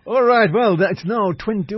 All right, well, it's now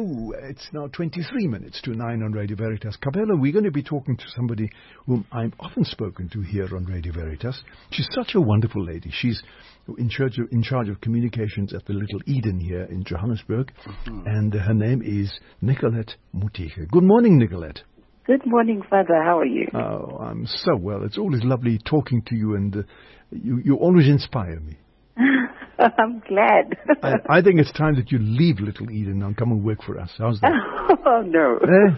23 minutes to 9 on Radio Veritas. Kabelo, we're going to be talking to somebody whom I've often spoken to here on Radio Veritas. She's such a wonderful lady. She's in charge of communications at the Little Eden here in Johannesburg, and her name is Nicolette Mutige. Good morning, Nicolette. Good morning, Father. How are you? Oh, I'm so well. It's always lovely talking to you, and you always inspire me. I'm glad. I think it's time that you leave Little Eden and come and work for us. How's that? Oh, no.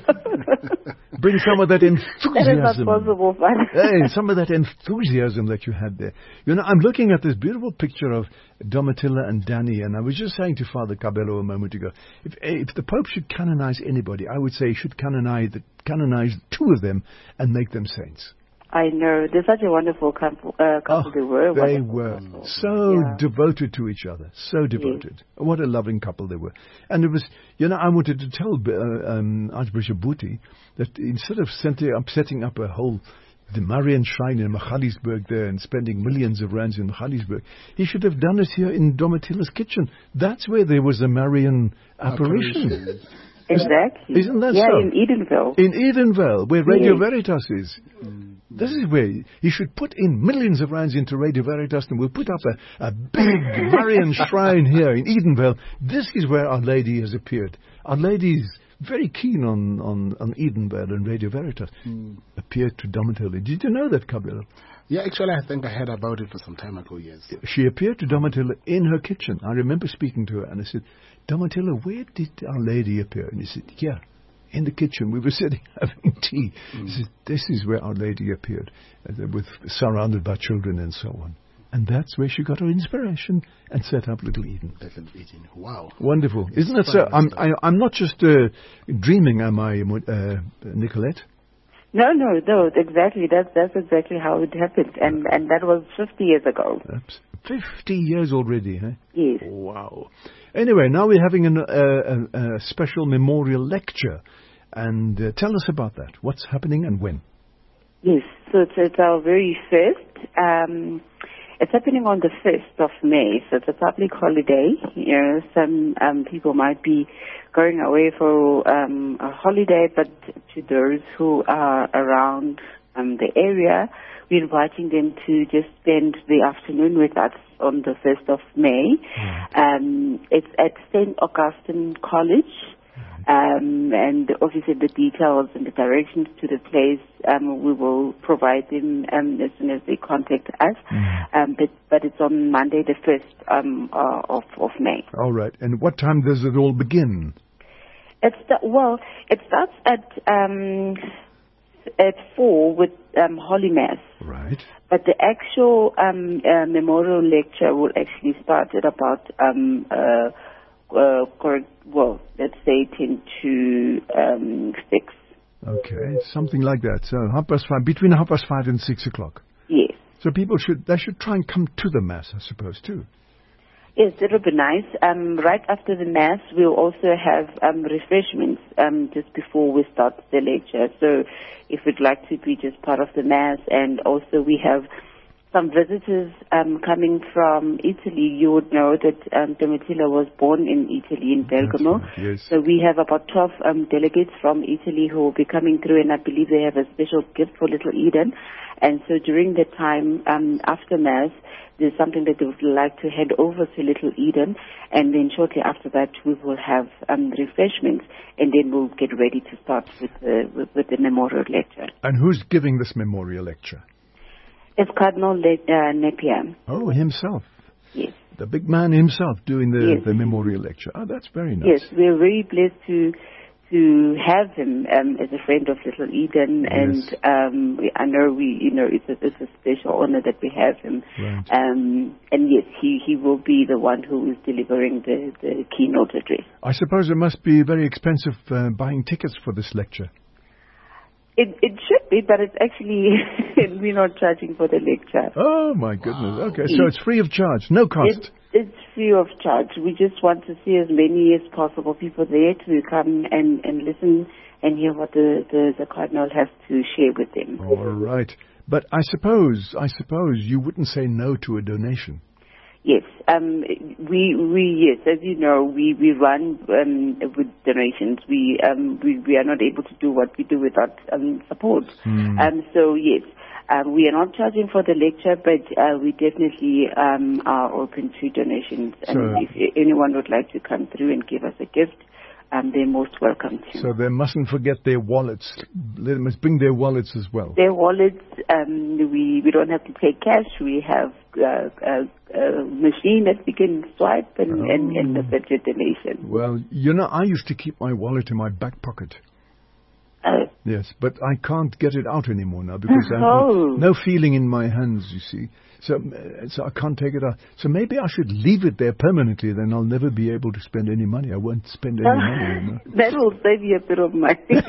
Bring some of that enthusiasm. That is not possible, Father. Hey, some of that enthusiasm that you had there. You know, I'm looking at this beautiful picture of Domitilla and Danny, and I was just saying to Father Kabelo a moment ago, if the Pope should canonize anybody, I would say he should canonize two of them and make them saints. I know. They're such a wonderful couple they were. They were so devoted to each other. So devoted. Yes. What a loving couple they were. And it was, I wanted to tell Archbishop Buti that instead of setting up a whole the Marian shrine in Magaliesburg there and spending millions of rands in Magaliesburg, he should have done it here in Domitilla's kitchen. That's where there was a Marian apparition. Exactly. Isn't that so? Yeah, in Edenville. In Edenville, where Radio Veritas is. This is where he should put in millions of rands into Radio Veritas, and we'll put up a big Marian shrine here in Edenville. This is where Our Lady has appeared. Our Lady is very keen on Edenville and Radio Veritas. Appeared to Domitilla. Did you know that, Kabelo? Yeah, actually, I think I heard about it for some time ago, yes. She appeared to Domitilla in her kitchen. I remember speaking to her, and I said, Domitilla, where did Our Lady appear? And he said, yeah, in the kitchen. We were sitting having tea. He said, this is where Our Lady appeared, surrounded by children and so on. And that's where she got her inspiration and set up Little Eden. Little Eden, wow. Wonderful. Isn't it so? I'm not just dreaming, am I, Nicolette? No, exactly. That's exactly how it happened. And that was 50 years ago. 50 years already, huh? Yes. Wow. Anyway, now we're having a special memorial lecture. And tell us about that. What's happening and when? Yes, so it's our very first. It's happening on the 1st of May, so it's a public holiday. Some people might be going away for a holiday, but to those who are around the area, we're inviting them to just spend the afternoon with us on the 1st of May. It's at St. Augustine College. And obviously the details and the directions to the place, we will provide them as soon as they contact us. But it's on Monday the 1st of May. All right. And what time does it all begin? It starts at 4 with Holy Mass. Right. But the actual memorial lecture will actually start at about let's say 10 to 6. Okay, something like that. So between 5:30 and 6 o'clock. Yes. So people should try and come to the Mass, I suppose, too. Yes, it'll be nice. Right after the Mass, we'll also have refreshments just before we start the lecture. So if you'd like to be just part of the Mass, and also we have some visitors coming from Italy. You would know that Domitilla was born in Italy, in Bergamo. Right, yes. So we have about 12 delegates from Italy who will be coming through, and I believe they have a special gift for Little Eden. And so during the time after Mass, there's something that they would like to head over to Little Eden, and then shortly after that we will have refreshments, and then we'll get ready to start with the memorial lecture. And who's giving this memorial lecture? It's Cardinal Napier. Oh, himself. Yes. The big man himself doing the memorial lecture. Oh, that's very nice. Yes, we're very blessed to have him as a friend of Little Eden, yes. And I know it's a special honor that we have him. Right. And yes, he will be the one who is delivering the keynote address. I suppose it must be very expensive buying tickets for this lecture. It should be, but it's actually, we're not charging for the lecture. Oh, my goodness. Okay, so it's free of charge, no cost. It's free of charge. We just want to see as many as possible people there to come and listen and hear what the Cardinal has to share with them. All right. But I suppose you wouldn't say no to a donation. Yes, yes, as you know, we run with donations. We are not able to do what we do without support. So yes, we are not charging for the lecture, but we definitely are open to donations. And if anyone would like to come through and give us a gift, they're most welcome to. So they mustn't forget their wallets. They must bring their wallets as well. Their wallets, we don't have to take cash. We have a machine that we can swipe and accept your donation. Well, I used to keep my wallet in my back pocket. Yes, but I can't get it out anymore now because I have no feeling in my hands, you see. So I can't take it out. So maybe I should leave it there permanently, then I'll never be able to spend any money. I won't spend any money. That will save you a bit of money.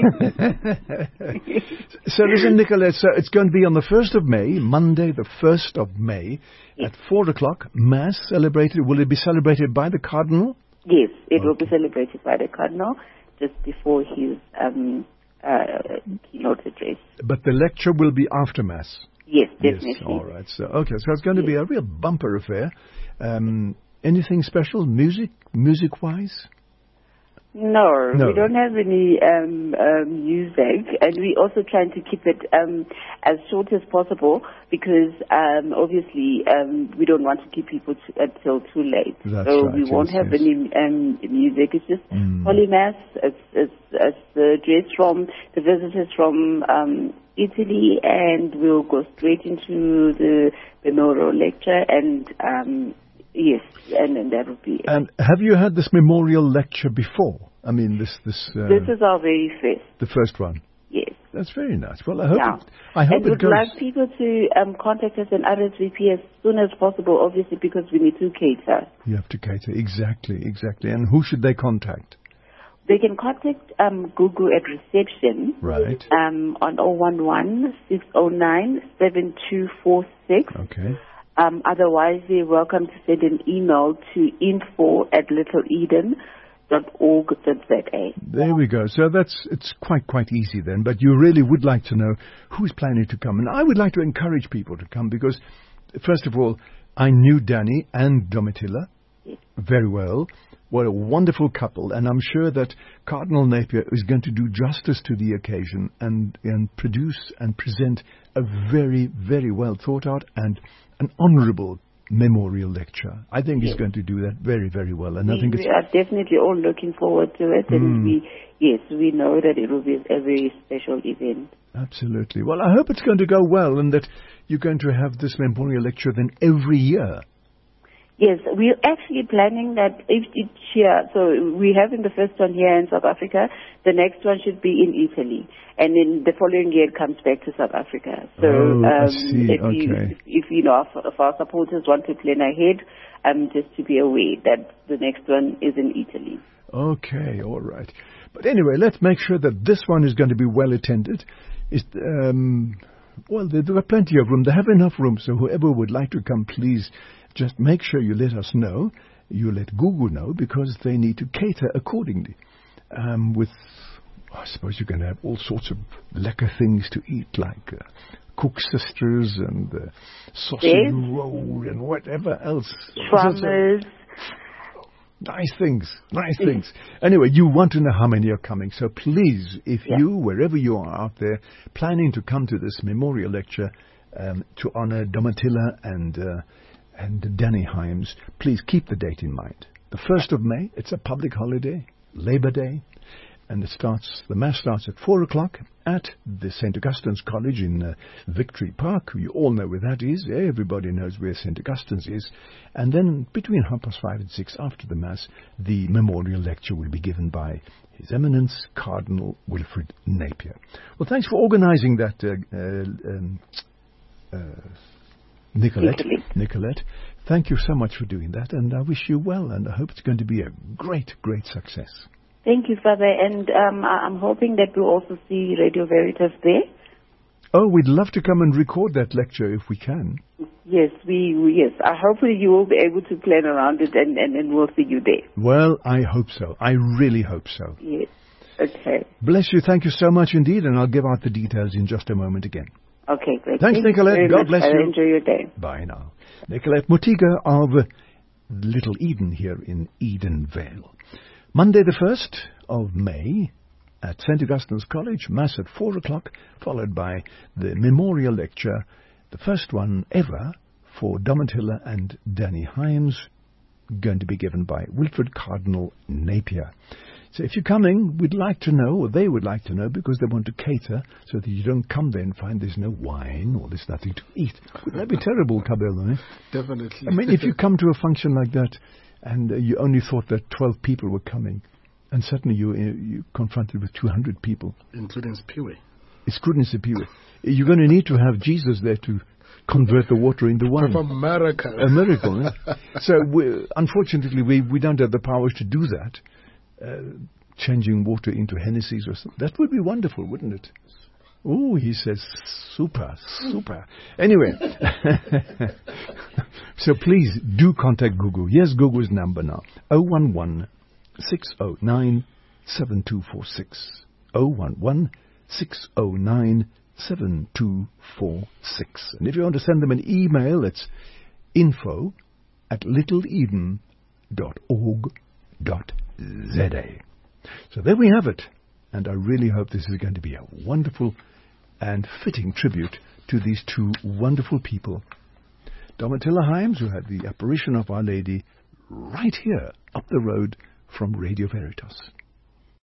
So listen, Nicolette, so it's going to be on the 1st of May, Monday the 1st of May, at 4 o'clock, Mass celebrated. Will it be celebrated by the Cardinal? Yes, it will be celebrated by the Cardinal just before his keynote address. But the lecture will be after Mass? Yes, definitely. Yes, all right. So it's going to be a real bumper affair. Anything special, music-wise? No, we don't have any music, and we're also trying to keep it as short as possible because obviously we don't want to keep people until too late. That's so right, we won't have any music. It's just Holy Mass. It's the address from the visitors from Italy, and we'll go straight into the memorial lecture and. Yes, and that would be it. And have you had this memorial lecture before? I mean, this is our very first. The first one? Yes. That's very nice. Well, I hope it goes. Would like people to contact us and RSVP as soon as possible, obviously, because we need to cater. You have to cater, exactly. And who should they contact? They can contact Gugu at reception. Right. On 011-609-7246. Okay. Otherwise, they're welcome to send an email to info@littleeden.org.za. There we go. So it's quite easy then. But you really would like to know who's planning to come. And I would like to encourage people to come because, first of all, I knew Danny and Domitilla very well. What a wonderful couple. And I'm sure that Cardinal Napier is going to do justice to the occasion and produce and present a very, very well thought out and an honourable memorial lecture. I think he's going to do that very, very well. And I think we are definitely all looking forward to it. And we know that it will be a very special event. Absolutely. Well, I hope it's going to go well and that you're going to have this memorial lecture then every year. Yes, we're actually planning that each year. So we're having the first one here in South Africa. The next one should be in Italy. And then the following year it comes back to South Africa. So I see. if our supporters want to plan ahead, just to be aware that the next one is in Italy. Okay, all right. But anyway, let's make sure that this one is going to be well attended. Well, there are plenty of room. They have enough room, so whoever would like to come, please just make sure you let us know. You let Google know because they need to cater accordingly. I suppose you're going to have all sorts of lekker things to eat, like Cook Sisters and sausage roll and whatever else. Trummers. Nice things. Anyway, you want to know how many are coming. So please, if you, wherever you are out there, planning to come to this memorial lecture to honor Domitilla and Danny Hyams, please keep the date in mind. The 1st of May, it's a public holiday, Labor Day, and the Mass starts at 4 o'clock at the St. Augustine's College in Victory Park. You all know where that is. Everybody knows where St. Augustine's is. And then between 5:30 and 6 after the Mass, the memorial lecture will be given by His Eminence Cardinal Wilfred Napier. Well, thanks for organizing that, Nicolette. Thank you so much for doing that, and I wish you well, and I hope it's going to be a great, great success. Thank you, Father, and I'm hoping that we'll also see Radio Veritas there. Oh, we'd love to come and record that lecture if we can. Yes, hopefully you will be able to plan around it, and we'll see you there. Well, I hope so. I really hope so. Yes. Okay. Bless you. Thank you so much indeed, and I'll give out the details in just a moment again. Okay, great. Thanks, Nicolette. God bless you. Enjoy your day. Bye now. Nicolette Mutiga of Little Eden here in Edenvale. Monday the 1st of May at St. Augustine's College, Mass at 4 o'clock, followed by the memorial lecture, the first one ever for Domitilla and Danny Hyams, going to be given by Wilfred Cardinal Napier. So if you're coming, we'd like to know, or they would like to know, because they want to cater, so that you don't come there and find there's no wine or there's nothing to eat. Wouldn't that be terrible, Kabelo? Eh? Definitely. I mean, if you come to a function like that, and you only thought that 12 people were coming, and suddenly you're confronted with 200 people. Including Spiwe. Excluding Spiwe. You're going to need to have Jesus there to convert the water into wine. From America. A miracle. Eh? So, unfortunately, we don't have the powers to do that. Changing water into Hennessy's or something. That would be wonderful, wouldn't it? Oh, he says, super. Anyway, so please do contact Gugu. Here's Gugu's number now. 011 609 7246. 011 609 7246. And if you want to send them an email, it's info@littleeden.org.za. So there we have it. And I really hope this is going to be a wonderful and fitting tribute to these two wonderful people. Domitilla Hyams, who had the apparition of Our Lady right here up the road from Radio Veritas.